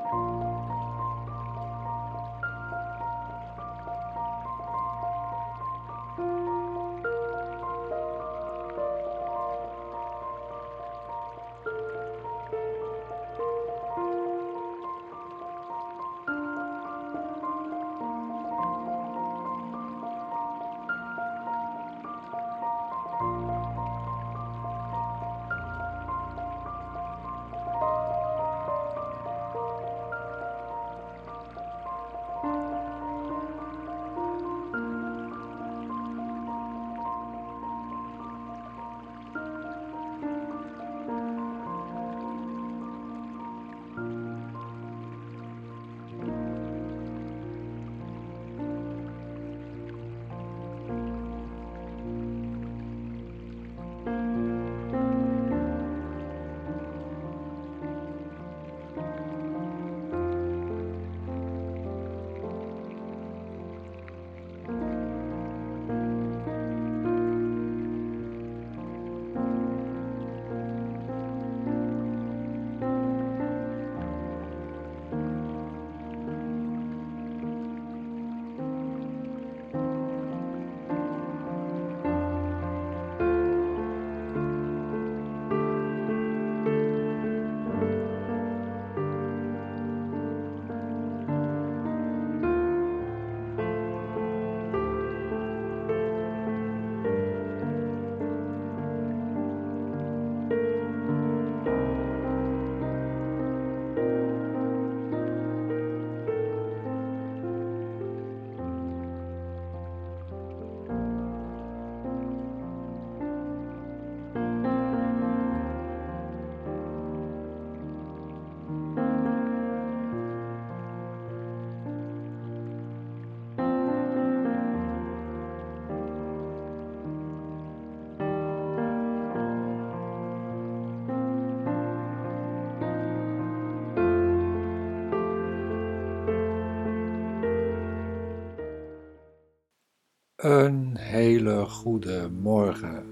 Een hele goede morgen.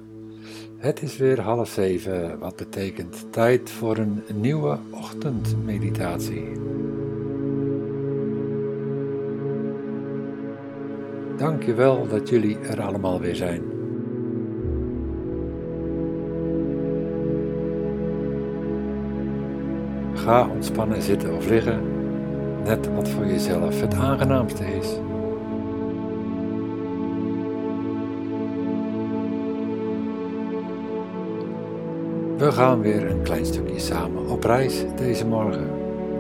Het is weer 6:30, wat betekent tijd voor een nieuwe ochtendmeditatie. Dank je wel dat jullie er allemaal weer zijn. Ga ontspannen zitten of liggen, net wat voor jezelf het aangenaamste is. We gaan weer een klein stukje samen op reis deze morgen.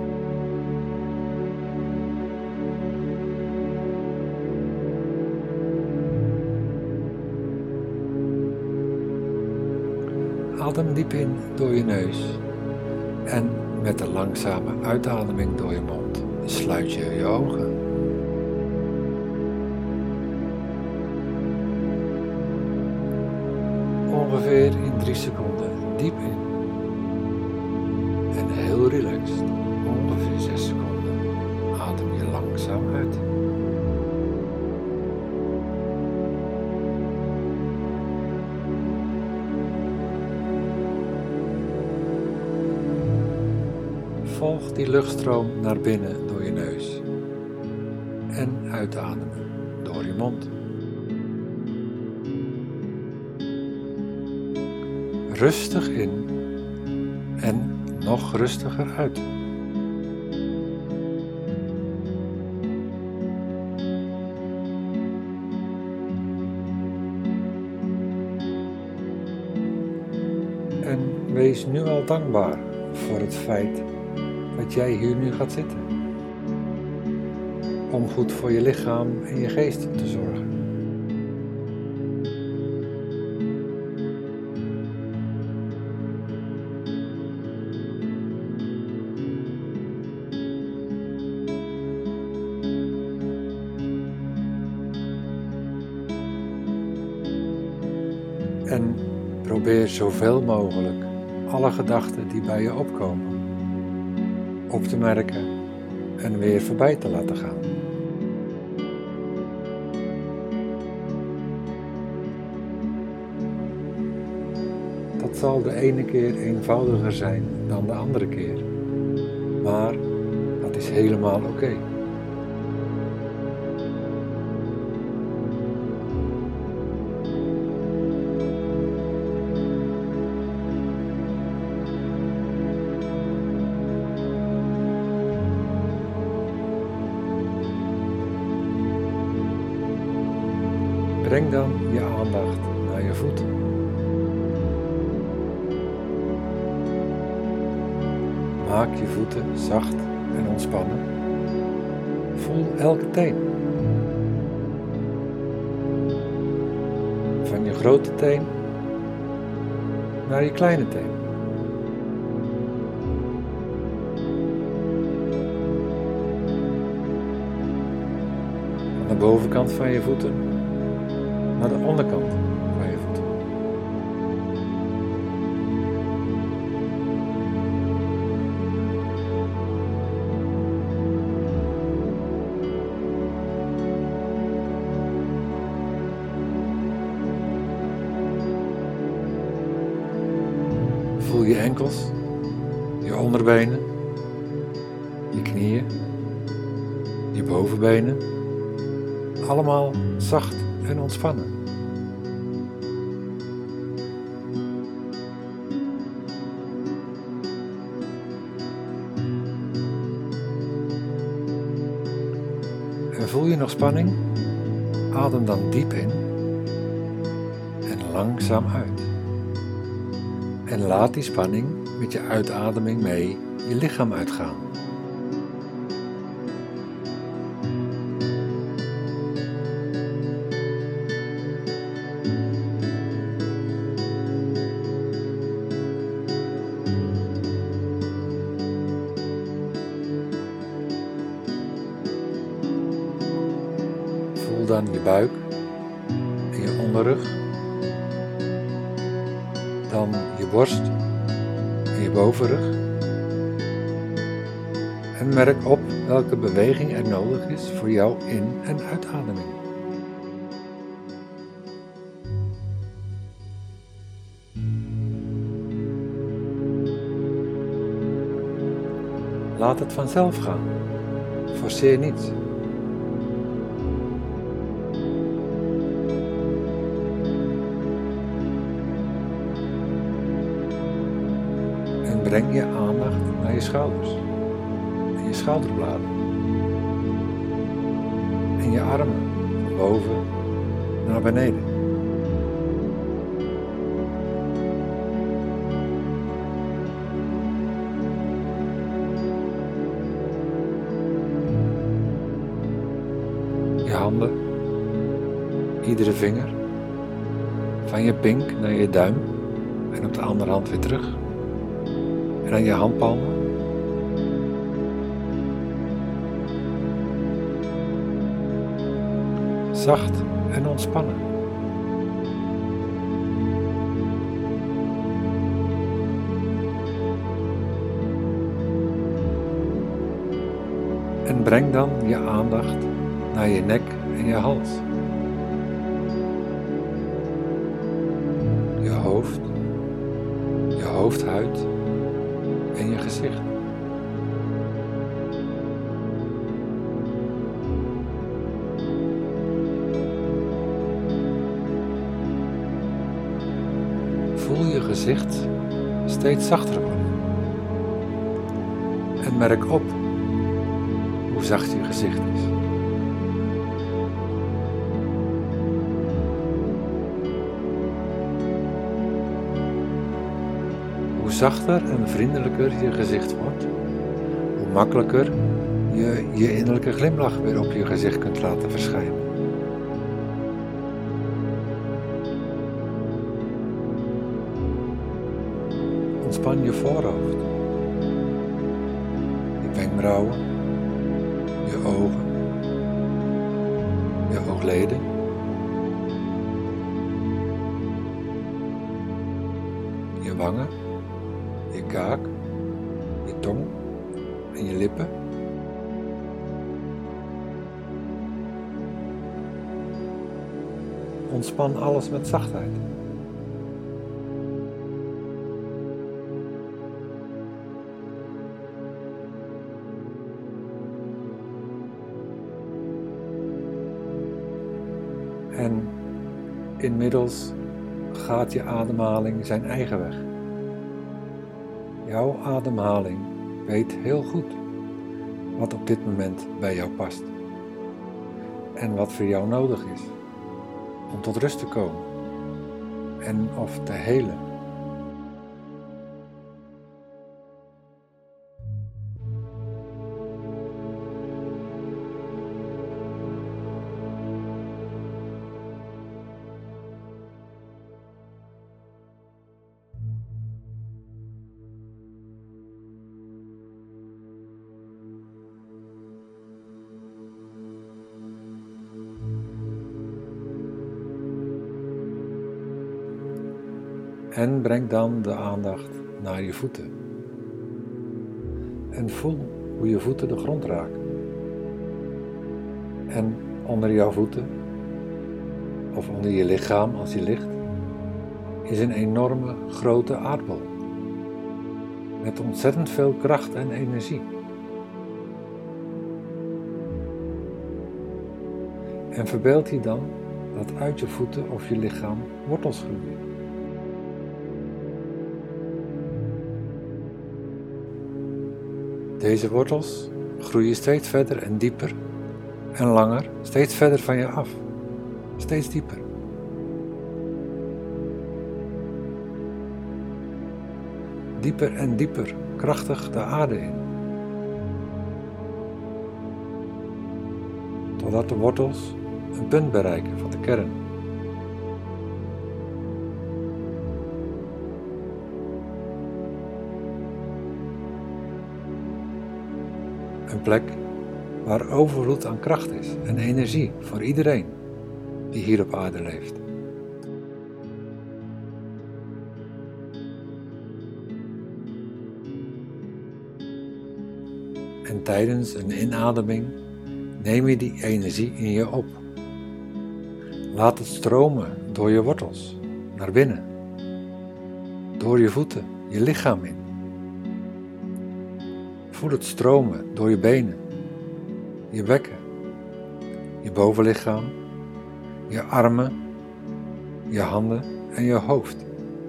Adem diep in door je neus en met een langzame uitademing door je mond sluit je je ogen. Ongeveer in 3 seconden diep in en heel relaxed, ongeveer 6 seconden, adem je langzaam uit. Volg die luchtstroom naar binnen door je neus en uitademen door je mond. Rustig in en nog rustiger uit. En wees nu al dankbaar voor het feit dat jij hier nu gaat zitten. Om goed voor je lichaam en je geest te zorgen. En probeer zoveel mogelijk alle gedachten die bij je opkomen op te merken en weer voorbij te laten gaan. Dat zal de ene keer eenvoudiger zijn dan de andere keer, maar dat is helemaal oké. Breng dan je aandacht naar je voeten. Maak je voeten zacht en ontspannen. Voel elke teen. Van je grote teen naar je kleine teen. Van de bovenkant van je voeten naar de onderkant van je voeten. Voel je enkels, je onderbenen, je knieën, je bovenbenen, allemaal zacht en ontspannen. En voel je nog spanning? Adem dan diep in en langzaam uit. En laat die spanning met je uitademing mee je lichaam uitgaan. Voel dan je buik en je onderrug. Dan je borst en je bovenrug. En merk op welke beweging er nodig is voor jouw in- en uitademing. Laat het vanzelf gaan. Forceer niets. En breng je aandacht naar je schouders en je schouderbladen en je armen van boven naar beneden. Je handen, iedere vinger, van je pink naar je duim en op de andere hand weer terug. En dan je handpalmen. Zacht en ontspannen. En breng dan je aandacht naar je nek en je hals. Je hoofd, je hoofdhuid en je gezicht. Voel je gezicht steeds zachter worden. En merk op hoe zacht je gezicht is. Hoe zachter en vriendelijker je gezicht wordt, hoe makkelijker je je innerlijke glimlach weer op je gezicht kunt laten verschijnen. Ontspan je voorhoofd, je wenkbrauwen, je ogen, je oogleden, je wangen, je kaak, je tong en je lippen. Ontspan alles met zachtheid. En inmiddels gaat je ademhaling zijn eigen weg. Jouw ademhaling weet heel goed wat op dit moment bij jou past. En wat voor jou nodig is om tot rust te komen en of te helen. En breng dan de aandacht naar je voeten. En voel hoe je voeten de grond raken. En onder jouw voeten, of onder je lichaam als je ligt, is een enorme grote aardbol. Met ontzettend veel kracht en energie. En verbeeld je dan dat uit je voeten of je lichaam wortels groeien. Deze wortels groeien steeds verder en dieper en langer, steeds verder van je af, steeds dieper. Dieper en dieper, krachtig de aarde in. Totdat de wortels een punt bereiken van de kern. Een plek waar overvloed aan kracht is en energie voor iedereen die hier op aarde leeft. En tijdens een inademing neem je die energie in je op. Laat het stromen door je wortels naar binnen, door je voeten, je lichaam in. Voel het stromen door je benen, je bekken, je bovenlichaam, je armen, je handen en je hoofd.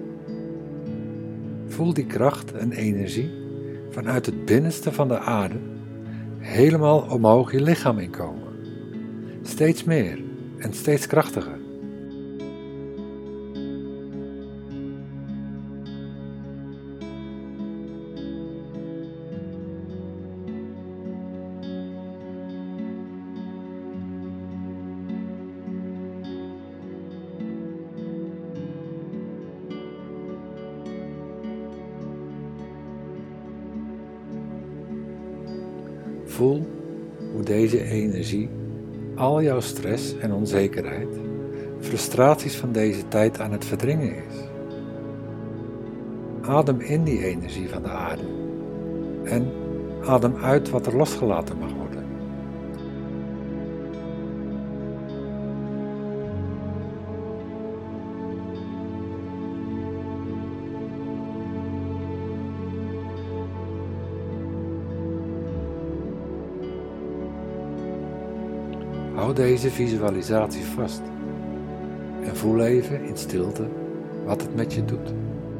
Voel die kracht en energie vanuit het binnenste van de aarde helemaal omhoog je lichaam inkomen. Steeds meer en steeds krachtiger. Voel hoe deze energie al jouw stress en onzekerheid, frustraties van deze tijd aan het verdringen is. Adem in die energie van de aarde en adem uit wat er losgelaten mag worden. Hou deze visualisatie vast en voel even in stilte wat het met je doet.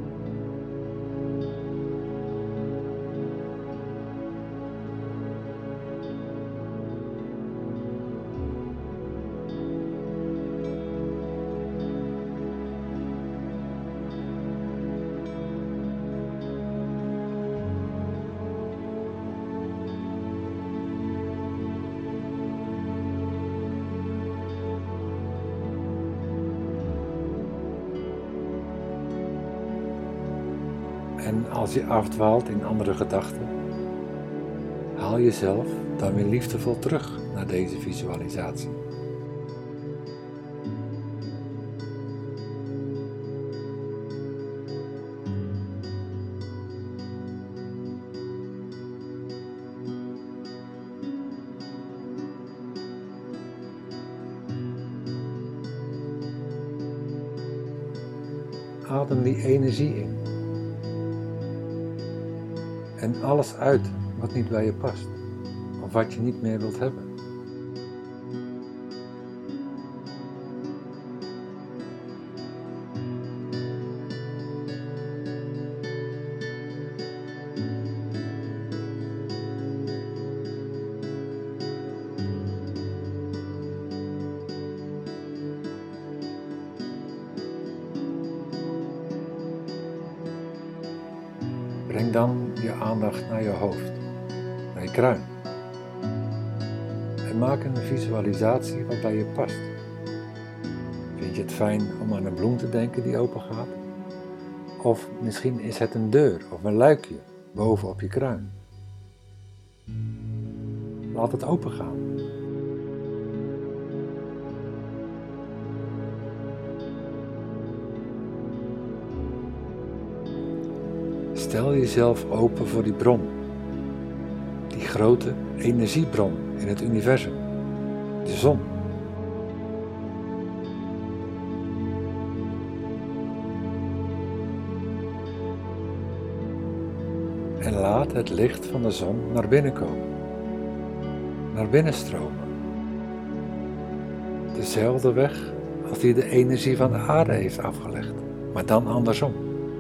En als je afdwaalt in andere gedachten, haal jezelf dan weer liefdevol terug naar deze visualisatie. Adem die energie in. En alles uit wat niet bij je past, of wat je niet meer wilt hebben. Breng dan je aandacht naar je hoofd, naar je kruin. En maak een visualisatie wat bij je past. Vind je het fijn om aan een bloem te denken die open gaat? Of misschien is het een deur of een luikje boven op je kruin. Laat het open gaan. Stel jezelf open voor die bron, die grote energiebron in het universum, de zon. En laat het licht van de zon naar binnen komen, naar binnen stromen. Dezelfde weg als die de energie van de aarde heeft afgelegd, maar dan andersom.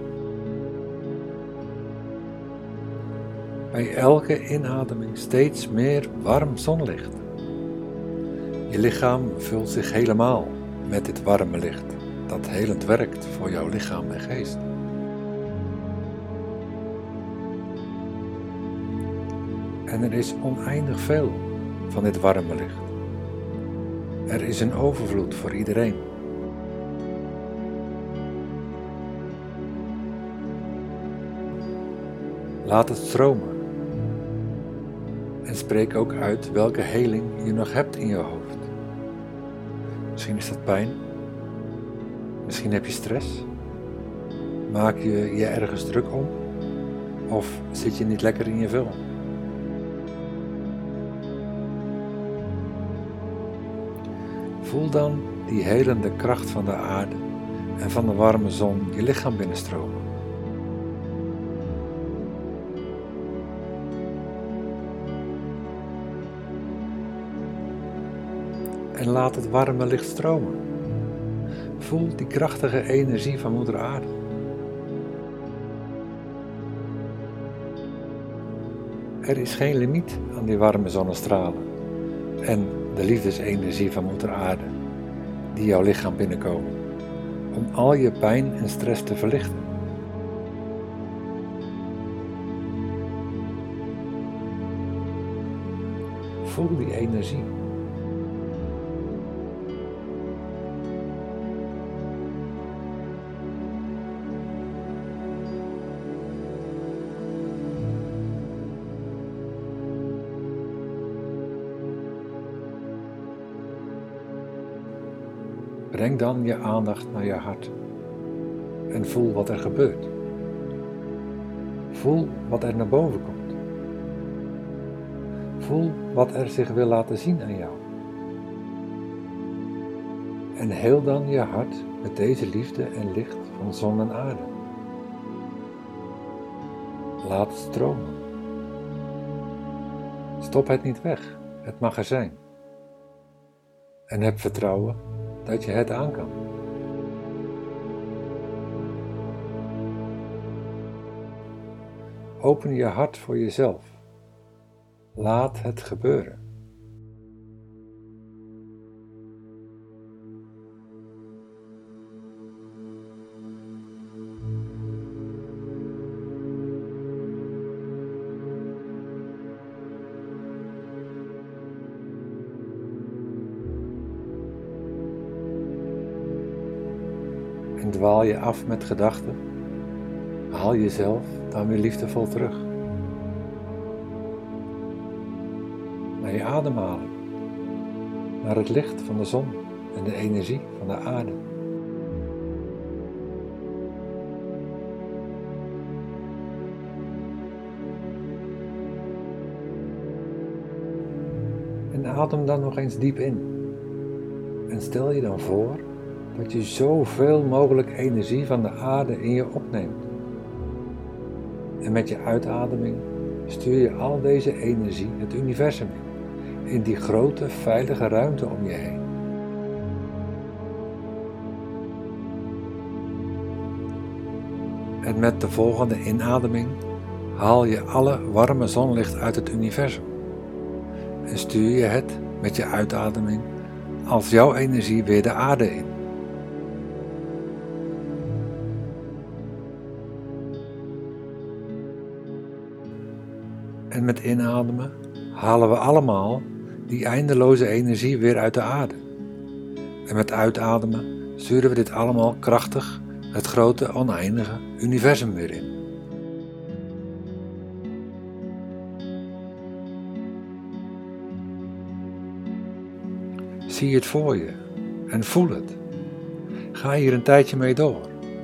Bij elke inademing steeds meer warm zonlicht. Je lichaam vult zich helemaal met dit warme licht, dat helend werkt voor jouw lichaam en geest. En er is oneindig veel van dit warme licht. Er is een overvloed voor iedereen. Laat het stromen. En spreek ook uit welke heling je nog hebt in je hoofd. Misschien is dat pijn. Misschien heb je stress. Maak je je ergens druk om? Of zit je niet lekker in je vel? Voel dan die helende kracht van de aarde en van de warme zon je lichaam binnenstromen. En laat het warme licht stromen. Voel die krachtige energie van Moeder Aarde. Er is geen limiet aan die warme zonnestralen en de liefdesenergie van Moeder Aarde die jouw lichaam binnenkomen om al je pijn en stress te verlichten. Voel die energie. Breng dan je aandacht naar je hart en voel wat er gebeurt. Voel wat er naar boven komt. Voel wat er zich wil laten zien aan jou. En heel dan je hart met deze liefde en licht van zon en aarde. Laat het stromen. Stop het niet weg, het mag er zijn. En heb vertrouwen dat je het aan kan. Open je hart voor jezelf. Laat het gebeuren. En dwaal je af met gedachten, haal jezelf dan weer liefdevol terug. Naar je ademhaling, naar het licht van de zon en de energie van de aarde. En adem dan nog eens diep in. En stel je dan voor dat je zoveel mogelijk energie van de aarde in je opneemt. En met je uitademing stuur je al deze energie het universum in die grote veilige ruimte om je heen. En met de volgende inademing haal je alle warme zonlicht uit het universum en stuur je het met je uitademing als jouw energie weer de aarde in. En met inademen halen we allemaal die eindeloze energie weer uit de aarde. En met uitademen sturen we dit allemaal krachtig het grote oneindige universum weer in. Zie het voor je en voel het. Ga hier een tijdje mee door.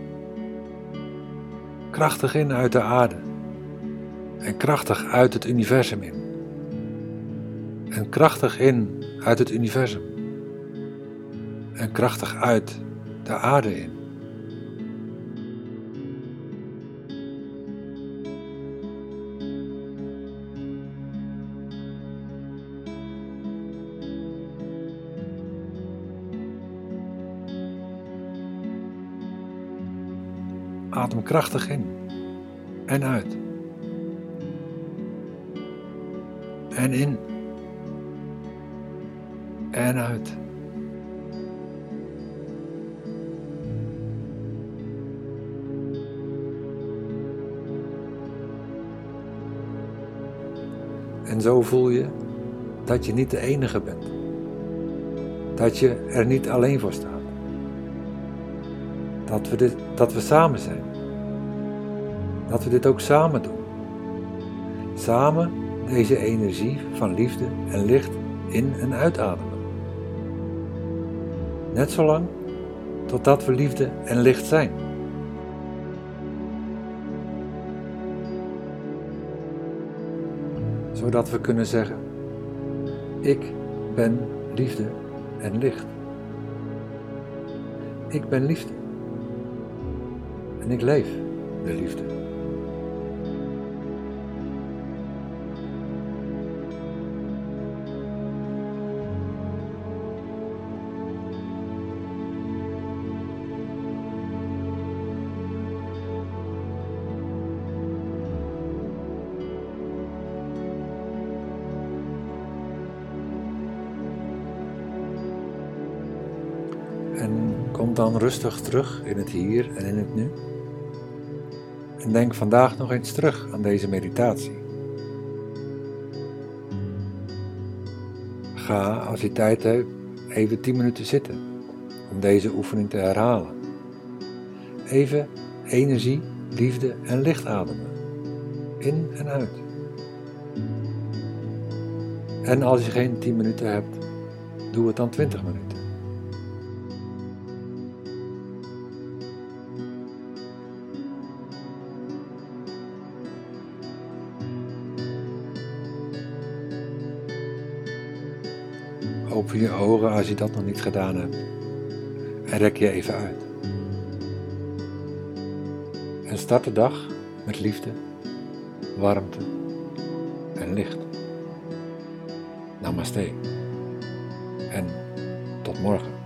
Krachtig in uit de aarde en krachtig uit het universum in. En krachtig in uit het universum en krachtig uit de aarde in. Adem krachtig in en uit. En in en uit. En zo voel je dat je niet de enige bent. Dat je er niet alleen voor staat. Dat we samen zijn. Dat we dit ook samen doen. Samen deze energie van liefde en licht in- en uitademen. Net zolang totdat we liefde en licht zijn. Zodat we kunnen zeggen: ik ben liefde en licht. Ik ben liefde. En ik leef de liefde. En kom dan rustig terug in het hier en in het nu. En denk vandaag nog eens terug aan deze meditatie. Ga, als je tijd hebt, even 10 minuten zitten om deze oefening te herhalen. Even energie, liefde en licht ademen. In en uit. En als je geen 10 minuten hebt, doe het dan 20 minuten. Open je ogen als je dat nog niet gedaan hebt en rek je even uit. En start de dag met liefde, warmte en licht. Namaste en tot morgen.